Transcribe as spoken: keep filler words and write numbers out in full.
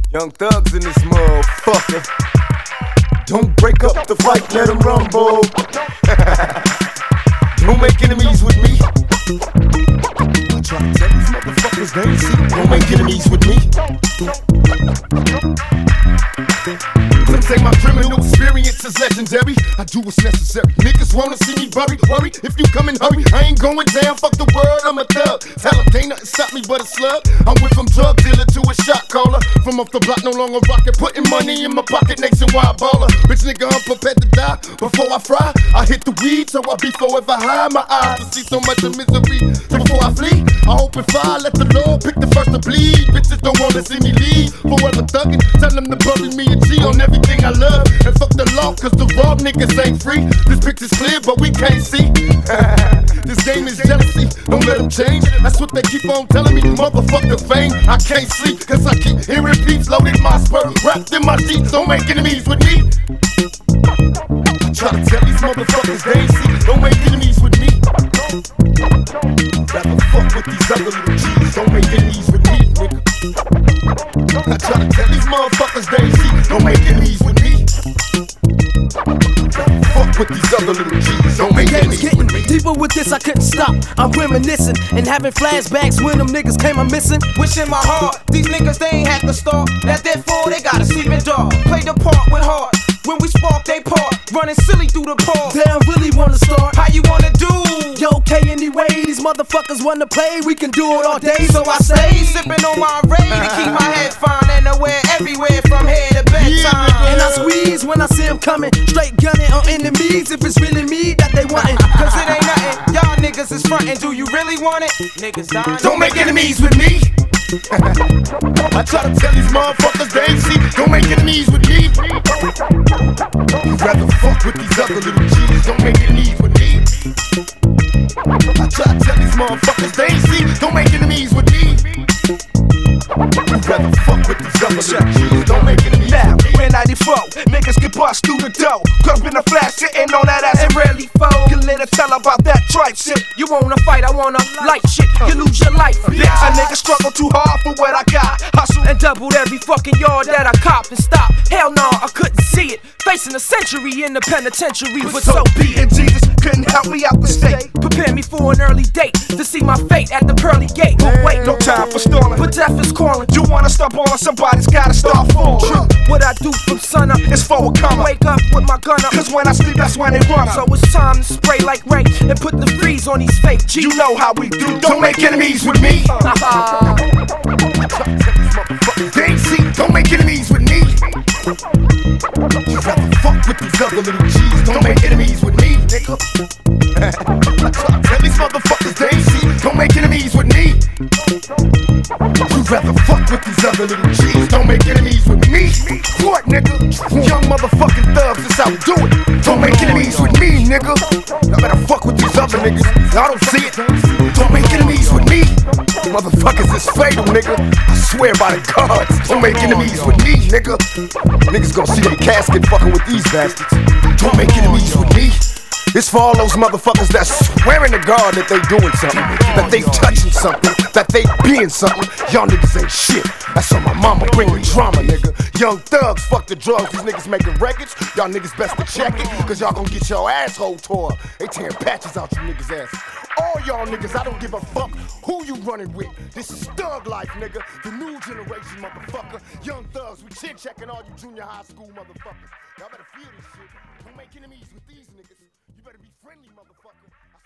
Young thugs in this motherfucker. Don't break up the fight, let them rumble. Don't make enemies with me. I try to tell these motherfuckers they ain't see. Don't make enemies with me. Some say my criminal experience is legendary. I do what's necessary. Niggas wanna see me buried, worried. If you come and hurry, I ain't going down. Fuck the world, I'm a thug. Tell them ain't nothing stop me but a slug. I went from drug dealer to a shot caller. From off the block, no longer rockin'. Putting money in my pocket, nationwide baller. Bitch nigga, I'm prepared to die. Before I fry, I hit the weed, so I be forever high. My eyes to see so much of misery. So before I flee, I open fire, let the Lord pick the first to bleed. Bitches don't wanna see me leave. Forever thuggin', tell them to bury me a G on everything I love. And fuck the law, cause the raw niggas ain't free. This picture's clear, but we can't see. This game is jealousy, don't let them change. That's what they keep on telling me, motherfucker fame. I can't sleep, cause I keep hearing beats loaded my spur, wrapped in my sheets. Don't make enemies with me. I try to tell these motherfuckers they ain't see. Don't make enemies with me. Rather fuck with these other little G's. Don't make enemies with me, nigga. I try to tell these motherfuckers they ain't see. Don't make enemies with me. Fuck with these other little G's. Don't make enemies with me. Deeper with this, I couldn't stop. I'm reminiscing and having flashbacks when them niggas came a missing. Wishing my heart, these niggas they ain't had to start. That therefore they gotta sleep in dark. Play the part with heart. When we spark, they part. Running silly through the pause. They don't really wanna start. How you wanna do? Yo, okay, anyway, these motherfuckers wanna play. We can do it all day, So I stay sipping on my ray to keep my head fine and aware everywhere from here to bedtime. And I squeeze when I see them coming, straight gunning on enemies. If it's really me that they wantin', Cause it ain't nothing. Y'all niggas is frontin'. Do you really want it? Niggas dying. Don't make enemies with me. I try to tell these motherfuckers they ain't see. Don't make enemies with me. You'd rather fuck with these other little G's. Don't make enemies with me. I try to tell these motherfuckers they ain't see. Don't make enemies with me. You'd rather fuck with these other little G's. Don't make enemies now, with me. we're ninety-four, niggas get bust through the dough. Cause been a flash sitting on that ass and rarely fold. You later tell about that tripe shit. You wanna fight, I wanna light shit. You lose your life, bitch. A nigga struggle too hard for what I got. Hustle And doubled every fucking yard that I copped and stopped. Hell no, I couldn't see it. Facing a century in the penitentiary, but so be it. and Jesus couldn't help me out the state. Prepare me for an early date to see my fate at the pearly gate. But wait, No time for stalling. but death is calling. You wanna start balling, somebody's gotta start falling. True, what I do from sun up It's for a come up. wake up with my gun up. Cause when I sleep, that's when they run So up. it's time to spray like Ray and put the freeze on these fake G's. You know how we do. Don't make enemies with me. They ain't see. Don't make enemies with me. You'd rather fuck with these other little G's. Don't make enemies with me, nigga. I try to tell these motherfuckers they ain't see. Don't make enemies with me. You'd rather fuck with these other little G's. Don't make enemies with me. What, nigga? Young motherfucking thugs, that's how we do it. Don't make enemies with me, nigga. Y'all better fuck with these other niggas. Y'all don't see it. Don't make enemies with me. Motherfuckers is fatal, nigga. I swear by the gods. Don't make enemies with me, nigga. Niggas gonna see their casket fucking with these bastards. Don't make enemies with me. It's for all those motherfuckers that swearing to God that they doing something, that they touching something, that they being something. Y'all niggas ain't shit. That's on my mama bringing drama, nigga. Young thugs, fuck the drugs. These niggas making records. Y'all niggas best to check it, cause y'all gonna get your asshole tore. They tearing patches out you niggas' asses. All y'all niggas, I don't give a fuck who you running with. This is thug life, nigga. The new generation, motherfucker. Young thugs, we chin checking all you junior high school motherfuckers. Y'all better feel this shit. Don't make enemies with these niggas. You better be friendly, motherfucker.